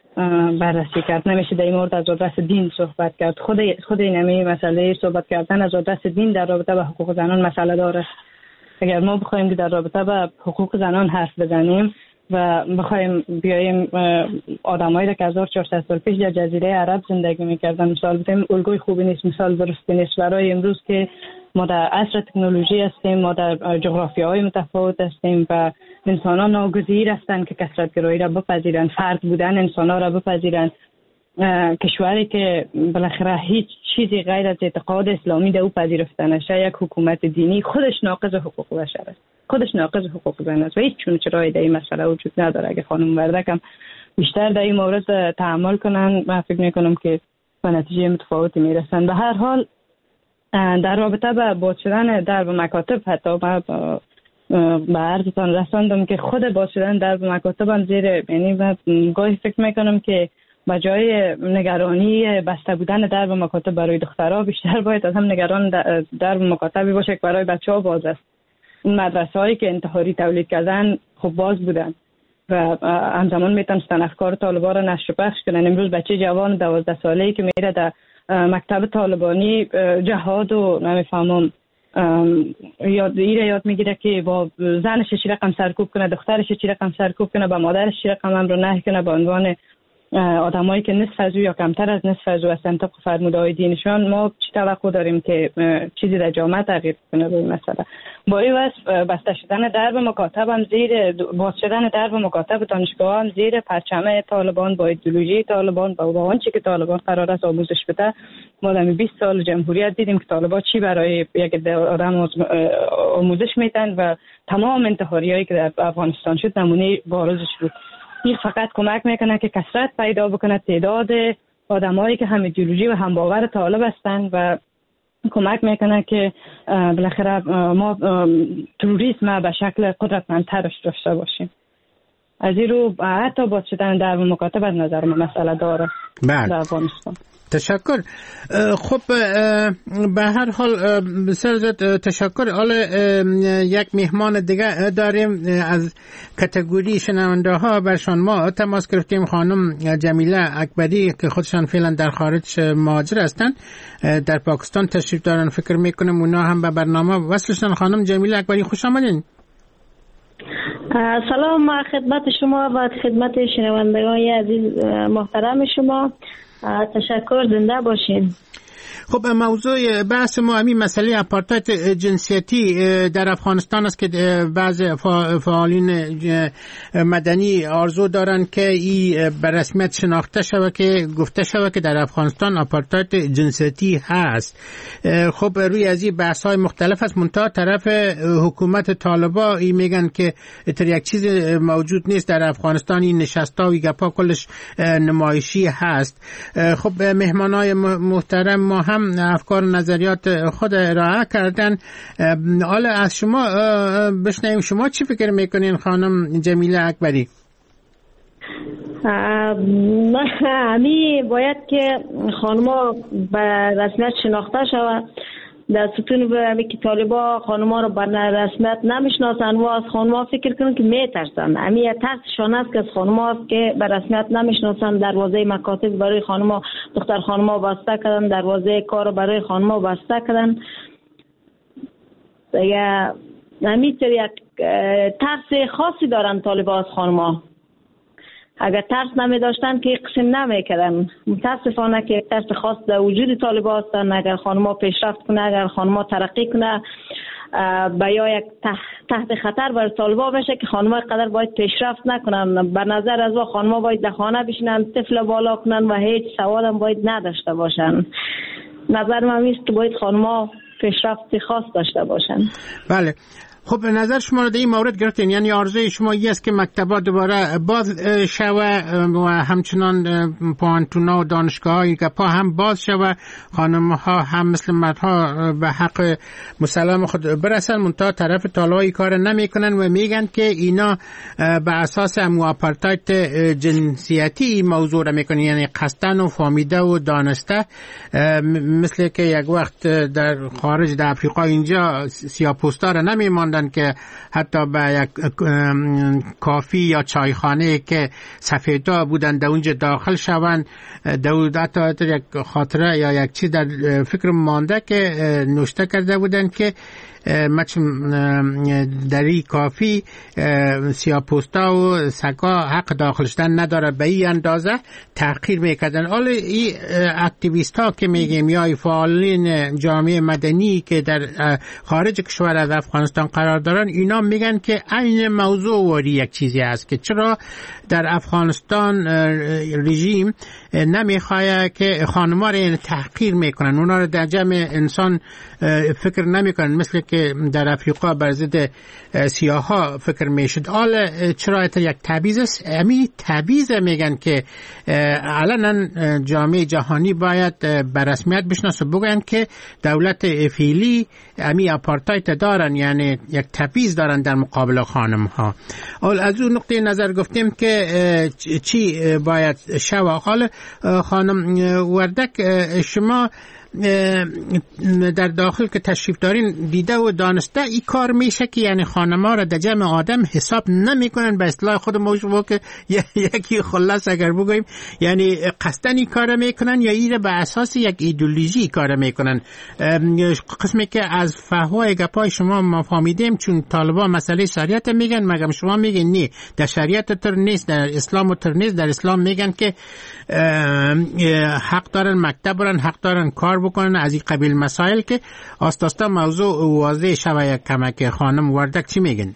بررسی کرد، نمیشه در این مورد از آدرس دین صحبت کرد. خود این مسئله صحبت کردن از آدرس دین در رابطه با حقوق زنان مسئله داره. اگر ما بخوایم که در رابطه با حقوق زنان حرف بزنیم و بخوایم بیایم آدمایی را که 1400 سال پیش در جزیره عرب زندگی میکردن مثال بزنیم، الگوی خوبی نیست، مثال درستی نیست برای امروز که ما در عصر تکنولوژی هستیم، ما در جغرافیاهای متفاوت هستیم و انسان‌ها ناگزیر هستند که کثرت‌گرایی را بپذیرند، فرد بودن انسان‌ها را بپذیرند. کشوری که بالاخره هیچ چیزی غیر از اعتقاد اسلامی در او پذیرفته نشه، یک حکومت دینی، خودش ناقض حقوق بشر است، خودش ناقض حقوق زن است و هیچ چون چرایی در این مسئله وجود نداره. اگه خانم وردک هم بیشتر در این مورد تأمل کنن، من فکر می‌کنم که به نتیجه متفاوتی میرسن. به هر حال در رابطه با باز شدن درب مکاتب، حتی من به عرضتان رساندم که خود باز شدن درب مکاتب هم زیر، یعنی من گاهی فکر میکنم که به جای نگرانی بسته بودن درب مکاتب برای دخترها، بیشتر باید از هم نگران درب مکاتبی باشه که برای بچه‌ها باز است. این مدرسه هایی که انتحاری تولید کردن خب باز بودن و همزمان میتونستن افکار طالبان را نشر و پخش کنن. امروز بچه جوان 12 ساله‌ای که میره در مکتب طالبانی جهاد و نمیفهمم یاد میگیره که با زنش چی رقم سرکوب کنه، دخترش چی رقم سرکوب کنه، با مادرش چی رقم امر نهی کنه به عنوان آدمایی که نصف از او یا کمتر از نصف از او هستن طبق فرمودهای دینشان. ما چی توقع داریم که چیزی در جامعه تغییر کنه به این مسئله؟ با این وصف بسته شدن درب مکاتب هم زیر باز شدن درب مکاتب دانشگاه هم زیر پرچم طالبان، با ایدئولوژی طالبان، با آنچه که طالبان قرار است آموزش بده. ما در 20 سال جمهوریت دیدیم که طالبان چی برای یک آدم آموزش میدن و تمام انتحاریایی که در افغانستان شد نمونه بارزش بود. این فقط کمک میکنه که کثرت پیدا بکنه تعداد آدمایی که هم ایدئولوژی و هم باور طالب هستن و کمک میکنه که بالاخره ما تروریسم به شکل قدرتمندترش داشته باشیم. از این رو حتی باز شدن در مکاتبه نظر من مسئله داره در افغانستان. تشکر. خب به هر حال بسیار زیاد تشکر. حالا یک مهمان دیگه داریم از کاتگوری شنونده ها. برشان ما تماس گرفتیم. خانم جمیله اکبری که خودشان فعلا در خارج مهاجر هستند، در پاکستان تشریف دارن. فکر میکنم اونا هم به برنامه وصلشن. خانم جمیله اکبری خوش آمدین. سلام خدمت شما و خدمت شنوندگان عزیز محترم شما. تشکر، زنده باشین. خب موضوع بحث ما همین مسئله آپارتاید جنسیتی در افغانستان است که بعض فعالین مدنی آرزو دارن که این به رسمیت شناخته شود، که گفته شود که در افغانستان آپارتاید جنسیتی هست. خب روی از این بحث های مختلف است. منتها طرف حکومت طالبان این میگن که تر یک چیز موجود نیست در افغانستان، این نشستا و گپا کلش نمایشی هست. خب مهمانای محترم ما هم افکار و نظریات خود ارائه کردن. حالا از شما بشنویم شما چی فکر میکنین خانم جمیله اکبری؟ همی باید که خانما به رسمیت شناخته شود. در ستون که طالبا خانما رو به رسمیت نمیشناسن و از خانما فکر کنن که میترسن. همی ترسشان است که از خانما است که به رسمیت نمیشناسن. دروازه مکاتب برای خانما، دختر خانما بسته کردن، دروازه کار برای خانما بسته کردن. همی یک ترس خاصی دارن طالبا از خانما. اگر ترس نمی داشتن که قسم نمی کردن. متاسفانه که ترس خاص در وجود طالبان هستن. اگر خانما پیشرفت کنه، اگر خانما ترقی کنه، یا یک تحت خطر بر طالبان بشه که خانما قدر باید پیشرفت نکنن. به نظر از ما خانما باید در خانه بشینن، طفل بالا کنن و هیچ سواد هم باید نداشته باشن. نظر من است که باید خانما پیشرفت خاص داشته باشن. بله. خب به نظر شما رو در این مورد گرفتین، یعنی آرزوی شما این است که مکتبات دوباره باز شوه و همچنان پوانتونا و دانشگاه‌های گپا هم باز شوه، خانم‌ها هم مثل مردها به حق مسلم خود برسن. منتها طرف طالبان کار نمیکنن و میگن که اینا به اساس آپارتاید جنسیتی موضوع را میکنن، یعنی قصدن و فهمیده و دانسته. مثل که یک وقت در خارج در افریقا اینجا سیاه‌پوستا را نمی‌ماندن که حتی به یک کافی یا چایخانه که سفیدا بودن در اونجا داخل شوند. حتی یک خاطره یا یک چیز در فکر مانده که نوشته کرده بودن که در این کافی سیاه‌پوستا و سگا حق داخل شدن نداره. به این اندازه تحقیر میکردن. حالا این اکتیویست ها که میگیم یا فعالین جامعه مدنی که در خارج کشور از افغانستان قرار دارن، اینا میگن که این موضوع واری یک چیزی است که چرا در افغانستان رژیم نمیخواه که خانم‌ها را تحقیر میکنن، اونا رو در جمع انسان فکر نمیکنن، مثل که در افریقا بر ضد سیاها فکر میشد. حالا چرا یک تبعیض است؟ همین تبعیض میگن که علنا جامعه جهانی باید به رسمیت بشناسه، بگن که دولت فعلی همین آپارتاید دارن، یعنی یک تبعیض دارن در مقابل خانم‌ها. حالا از اون نقطه نظر گفتیم که چی باید شود. حالا خانم وردک، شما در داخل که تشریف دارین دیده و دانسته این کار میشه که یعنی خانم‌ها را در جمع آدم حساب نمیکنن، به اصطلاح خود موضوع که یکی خلاص اگر بگویم یعنی قصدن این کار میکنن یا این به اساس یک ایدئولوژی کار میکنن. قسمی که از فحوای گپای شما ما فهمیدیم، چون طالبان مسئله شریعت میگن، مگم شما میگن نه در شریعت تر نیست، در اسلام تر نیست. در اسلام میگن که حق دارن مکتب برن، حق دارن کار بکنن، از این قبیل مسائل که آستاستا موضوع واضح شوه. کمک خانم وردک چی میگن؟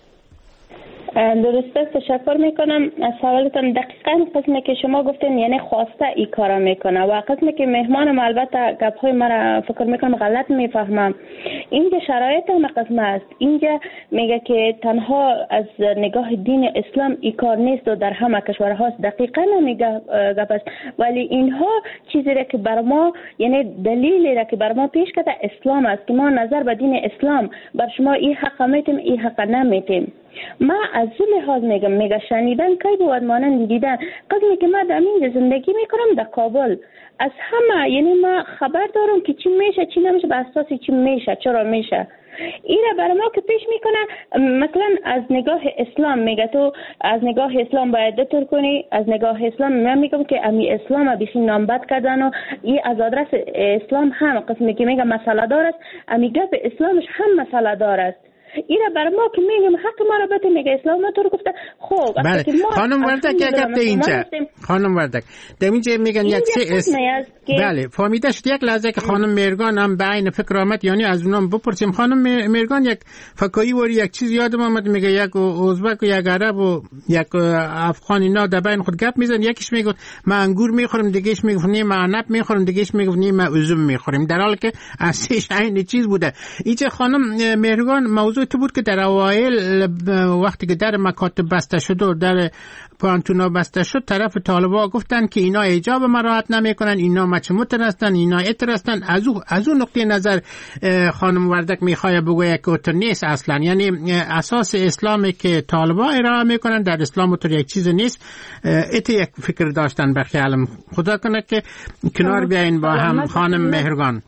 درسته، تشکر میکنم از سوالتان. دقیقاً قسمی که شما گفتین یعنی خواسته ای کارا میکنه و قسمی که مهمانم البته گپهای مرا فکر میکنم غلط میفهمم. اینجا شرایط هم قسم است. اینجا میگه که تنها از نگاه دین اسلام ای کار نیست و در همه کشورها دقیقاً میگه گپ است، ولی اینها چیزی را که بر ما یعنی دلیلی را که بر ما پیش کرده اسلام است که ما نظر به دین اسلام بر شما ای حق میتیم ای حق نمیتیم. ما از اون لحاظ میگم شنیدن کی بود مانند دیدن. قسمی که ما در اینجا زندگی میکنم در کابل از همه، یعنی ما خبر دارم که چی میشه چی نمیشه، به اساس چی میشه چرا میشه. اینا برای ما که پیش میکنه مثلا از نگاه اسلام میگه تو از نگاه اسلام باید دتر کنی، از نگاه اسلام من میگم که امی اسلام بیخی نامبد کردن و این از آدرس اسلام هم قسمی که میگه مسئله دار است، امی گپ اسلامش هم مسئله دار است. اینا برای ما که میگم حق ما رو بده میگه اسلام تو رو گفته. خب بله خانم وردک یک گپ اینجا، خانم وردک در اینجا میگن یک سه بله فهمیده شد. یک لحظه که خانم مهرگان هم به عین فکر آمد، یعنی از اونم بپرسیم. خانم مهرگان یک فکایی وری یک چیز یادم آمد، میگه یک ازبک و یک عرب و یک افغان اینا در بین خود گپ میزنن، یکیش میگه ما انگور میخوریم، دیگهش میگه نه ما عنب میخوریم، دیگهش میگه نه ما üzüm میخوریم، در حالی که اصلش عین چیز بوده. اینجا خانم مهرگان موضوع تو بود که در اوایل وقتی که در مکاتب بسته شد و در پانتونا بسته شد، طرف طالبا گفتن که اینا حجاب مراعات نمیکنن، اینا مچموتر هستن، اینا اتر هستن. از اون نقطه نظر خانم وردک میخواد بگوید که اوتر نیست اصلا، یعنی اساس اسلامی که طالبا ارائه میکنن در اسلام اوتر یک چیز نیست. ات یک فکر داشتن به خیالم. خدا کنه که کنار بیاین با هم. خانم مهرگان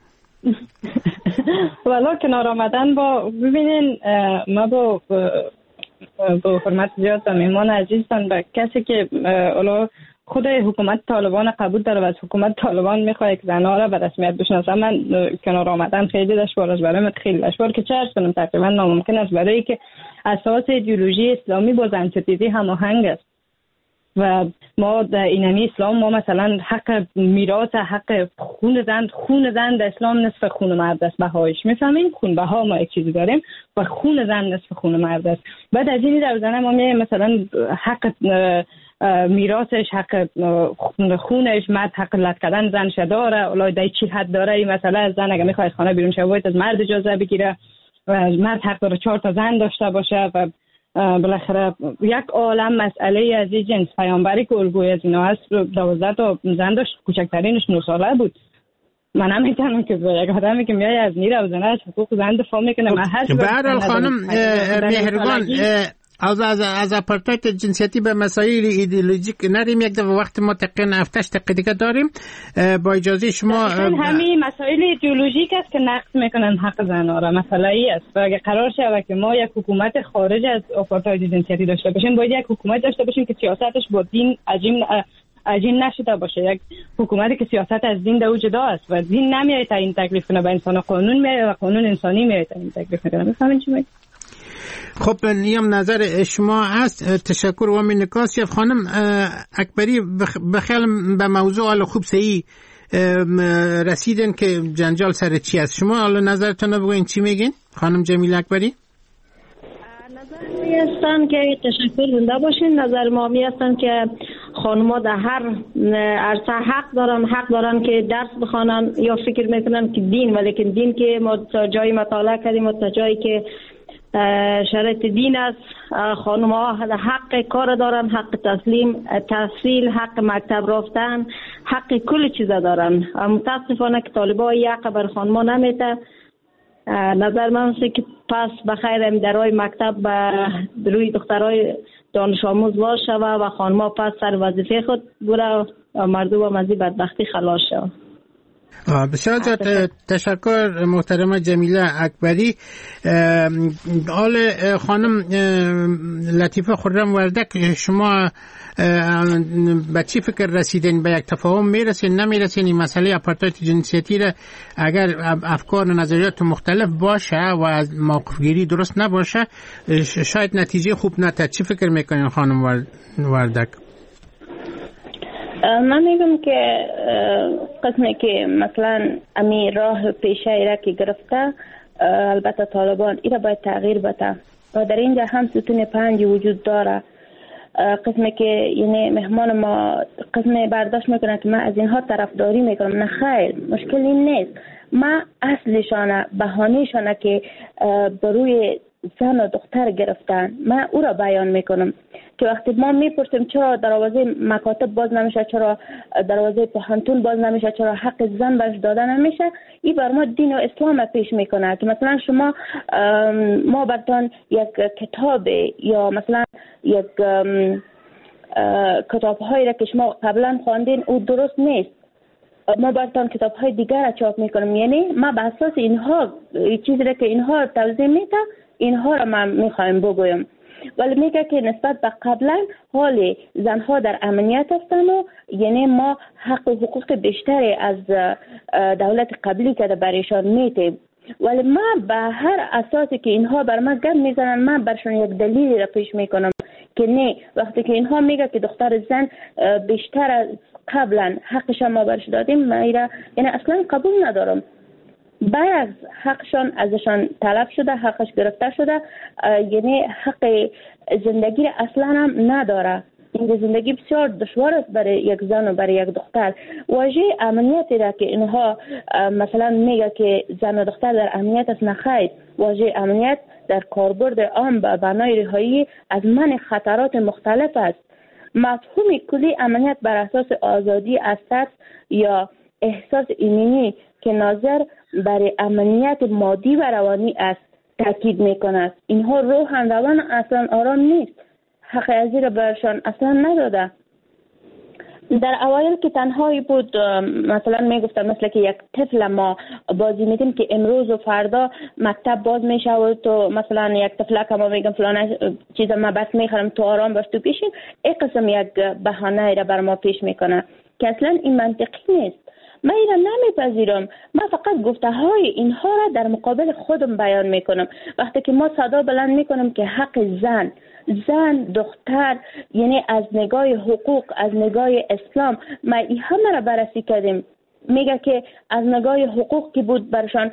والا کنار آمدن با ببینین ما با حرمت زیاد و مهمان عزیزتان به کسی که خود حکومت طالبان قبول داره و از حکومت طالبان میخواد که زنها را به رسمیت بشناسه، من کنار آمدن خیلی دشوار است برای من، خیلی دشوار که چه کنم تقریبا ناممکن است، برای که اساس ایدئولوژی اسلامی با زن ستیزی هماهنگ است و ما در اینمی اسلام ما مثلا حق میراث، حق خون زن در اسلام نصف خون مرد است. بهایش میفهمین خون بها ما یک چیزی داریم و خون زن نصف خون مرد است. بعد از این در زن ما مثلا حق میراثش، حق خونش، مرد حق لط کردن زنش داره، اولای در چی حد داره. این مسئله از زن اگه میخواد خانه بیرون شه باید از مرد اجازه بگیره، مرد حق داره 4 تا زن داشته باشه و بالاخره یک عالم مسئله از این جنس. پیامبری که الگوی از اینا هست 12 تا زن داشت، کوچکترینش 9 ساله بود. من هم میتونم که یک آدمی که میای از نیر و زنش حقوق زن دفاع میکنه. من هر برحال خانم مهرگان از آپارتاید جنسیتی به مسائل ایدئولوژیک نریم. یک دفعه وقت ما تقریبا 7 دقیقه دیگه داریم. با اجازه شما همین مسائل ایدئولوژیک است که نقد میکنن حق زنها را. مسئله ای است و اگه قرار شود که ما یک حکومت خارج از آپارتاید جنسیتی داشته باشیم، باید یک حکومت داشته باشیم که سیاستش با دین عجین نشده باشه. یک حکومتی که سیاست از دین در جدا است و دین نمیاد تا این تکلیف کنه، به انسان قانون میاد و قانون انسانی میاد تا این تکلیف کنه. میفهمین چی میگم؟ خب نیم نظر شما است. تشکر. و من نکاسی خانم اکبری بخیال به موضوع حال خوب صحیح رسیدن که جنجال سر چی است. شما حالا نظرتون رو بگوین چی میگین خانم جمیل اکبری؟ نظر می هستن که تشکر زنده باشین. نظر ما می هستن که خانم‌ها در هر عرصه حق دارن که درس بخوانن یا فکر میکنن که دین، ولیکن دین که ما تا جایی مطالعه کردیم و تا جایی که شرط دین است، خانم‌ها حق کار دارن، حق تحصیل، حق مکتب رفتن، حق کل چیزا دارن. متاسفانه که طالبان یک حق بر خانم‌ها نمیده. نظر من است که پس بخیر درای مکتب به روی دخترای دانش آموز باشه و خانم‌ها پس سر وظیفه خود بره و مردم از این بدبختی خلاص شود. بسیار زیاد تشکر محترمه جمیله اکبری. آل خانم لطیفه خرم وردک، شما به چی فکر رسیدین؟ به یک تفاهم میرسین نمیرسین؟ این مسئله آپارتاید جنسیتی را اگر افکار و نظریات مختلف باشه و از موقفگیری درست نباشه شاید نتیجه خوب نتاد. چی فکر میکنین خانم وردک؟ من میگم که قسمی که مثلا امی راه پیشه ایره که گرفته، البته طالبان ایره باید تغییر بده و در اینجا هم ستون 5 وجود داره. قسمی که یعنی مهمان ما قسمی برداشت میکنه که من از اینها طرفداری میکنم. نه خیر، مشکل این نیست. ما اصلشانه بهانهشانه که بروی زن و دختر گرفتن، من او را بیان میکنم. که وقتی ما میپرسیم چرا دروازه مکاتب باز نمیشه، چرا دروازه پوهنتون باز نمیشه، چرا حق زن برش داده نمیشه، این بر ما دین و اسلام پیش میکنه که مثلا شما ما براتون یک کتاب یا مثلا یک کتاب هایی را که شما قبلا خواندین او درست نیست، ما براتون کتاب های دیگر را چاپ میکنم. یعنی ما به اساس اینها چیزی را که اینها توضیح میده اینها را من میخوایم بگویم. ولی میگه که نسبت به قبلا حال زنها در امنیت هستند و یعنی ما حق و حقوق بیشتری از دولت قبلی که برایشان میتیم. ولی ما به هر اساسی که اینها بر ما گپ میزنن من برشون یک دلیلی را پیش میکنم که نه، وقتی که اینها میگه که دختر زن بیشتر از قبلا حقش ما برش دادیم، من یعنی اصلا قبول ندارم. بعد حقشان ازشان طلب شده، حقش گرفته شده، یعنی حق زندگی را اصلا هم نداره. این زندگی بسیار دشوار است برای یک زن و برای یک دختر. واژه امنیتی را که اینها مثلا میگه که زن و دختر در امنیت است، نخیر. واژه امنیت در کاربرد عام به معنای رهایی از منع خطرات مختلف است. مفهوم کلی امنیت بر اساس آزادی از ترس یا احساس ایمنی که ناظر برای امنیت مادی و روانی است تاکید میکند. اینها روحن روان اصلا آرام نیست، حق ازی را برشان اصلا نداده. در اوایل که تنهایی بود، مثلا میگفتم مثل که یک طفل ما بازی میدیم که امروز و فردا مکتب باز میشه و تو مثلا یک طفل که ما میگم فلان چیز ما بس میخرم تو آرام باش تو پیشین، این قسم یک بهانه را بر ما پیش میکنه که اصلا این منطقی نیست. من این را نمیپذیرم. من فقط گفته های اینها را در مقابل خودم بیان میکنم. وقتی که ما صدا بلند میکنم که حق زن دختر، یعنی از نگاه حقوق، از نگاه اسلام ما این همه را بررسی کردیم. میگه که از نگاه حقوق که بود برشان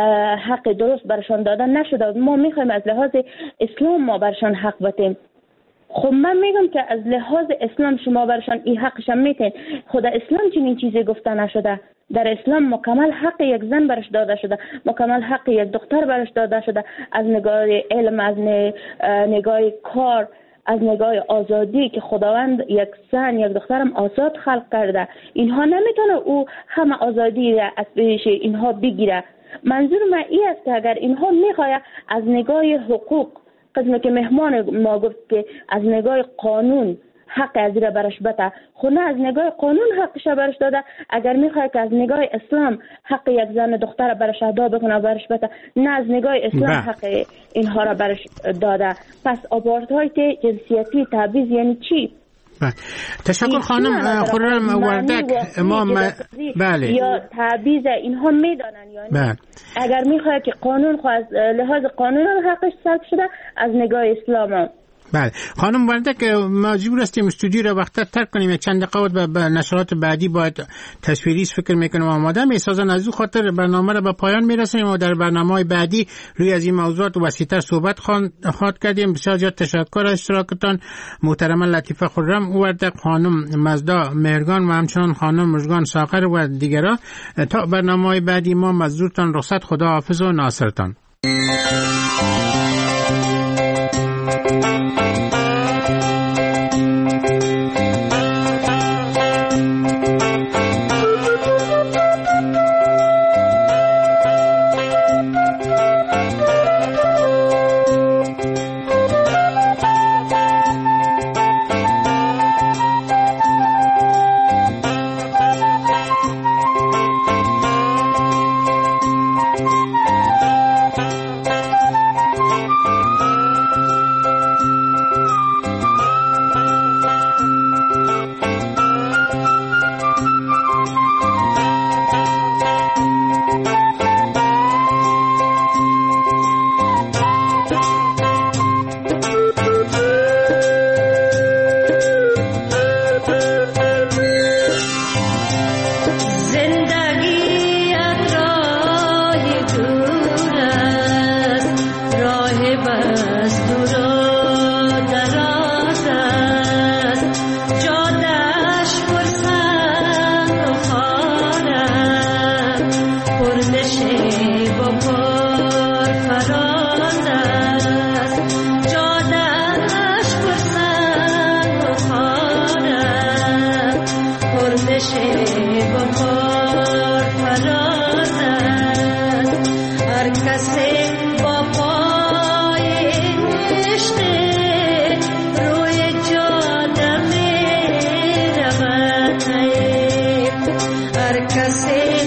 حق درست برشان دادن نشده، ما میخوایم از لحاظ اسلام ما برشان حق بدیم. خب من میگم که از لحاظ اسلام شما برشان این حقشان میتین. خدا اسلام چنین چیزی گفته نشده. در اسلام مکمل حق یک زن برش داده شده، مکمل حق یک دختر برش داده شده، از نگاه علم، از نگاه کار، از نگاه آزادی که خداوند یک زن یک دخترم آزاد خلق کرده. اینها نمیتونه او همه آزادی را از پیش اینها بگیره. منظور من این است که اگر اینها میخواه از نگاه حقوق، قسمی که مهمان ما گفت که از نگاه قانون حق از را برش بده، خود نه از نگاه قانون حقش برش داده. اگر میخواد که از نگاه اسلام حق یک زن دختر برش ادا بکنه برش بده، نه از نگاه اسلام حق اینها را برش داده. پس آپارتهایت جنسیتی تبعیض یعنی چی؟ تشکر خانم خرم وردک. ما بله یا تبعیض اینها میدانن، یعنی بله. اگر میخواد که قانون خواهد لحاظ قانون حقش سلب شده از نگاه اسلام. بله خانم وردک، مجبور هستیم استودیو را وقتا ترک کنیم. چند دقیقه به نشرات بعدی باید تصویریش فکر میکنم آماده میسازن. از او خاطر برنامه را به پایان میرسونیم و در برنامه‌های بعدی روی از این موضوعات وسیع‌تر صحبت خواهد کردیم. بسیار زیاد تشکر از اشتراکتان محترم لطیفه خرم وردک، خانم مزدا مهرگان و همچنان خانم مژگان ساغر و دیگران. تا برنامه‌های بعدی ما مزدورتان رخصت، خدا حافظ و ناصرتان. گردش بخار فراز است هر کسی با پای عشق روی جاده می رود هر کسی